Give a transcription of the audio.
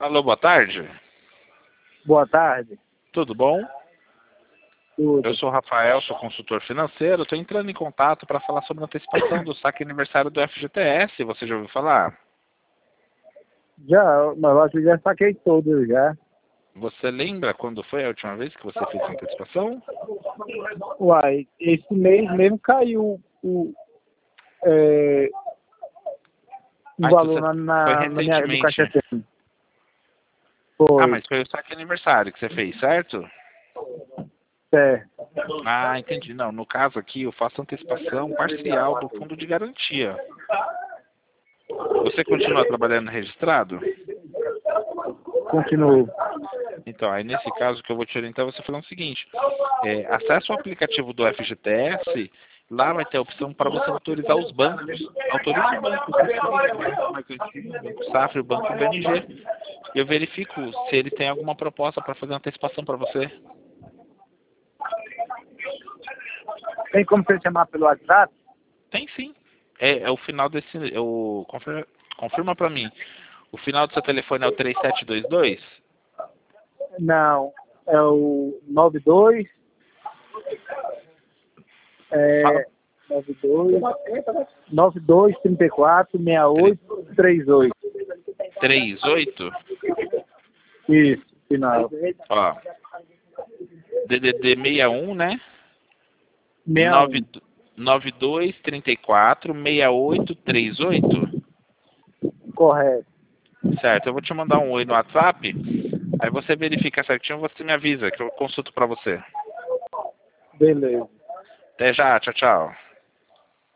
Alô, boa tarde. Boa tarde. Tudo bom? Tudo. Eu sou o Rafael, sou consultor financeiro. Estou entrando em contato para falar sobre a antecipação do saque aniversário do FGTS. Você já ouviu falar? Já, mas eu acho que já saquei todos já. Você lembra quando foi a última vez que você fez a antecipação? Uai, esse mês mesmo caiu o Ah, então valor foi na minha, do recentemente. caixa tem. Ah, Foi, mas foi o saque aniversário que você fez, certo? certo. Ah, entendi. Não, no caso aqui eu faço antecipação parcial do fundo de garantia. Você continua trabalhando registrado? Continuo. Então, aí nesse caso que eu vou te orientar, você falar o seguinte: acesse o aplicativo do FGTS, lá vai ter a opção para você autorizar os bancos. Autorize o banco, o Banco Safra e o Banco BNG. Eu verifico se ele tem alguma proposta para fazer uma antecipação para você. Tem como você chamar pelo WhatsApp? Tem sim. É o final desse. Confirma para mim. O final do seu telefone é o 3722? Não, é o 92, Fala. 92 34 68 38. 38? Isso, final. Ó. DDD 61, né? 61. 92 34 68 38? Correto. Certo, eu vou te mandar um oi no WhatsApp. Aí você verifica certinho, você me avisa que eu consulto para você. Beleza. Até já, tchau, tchau.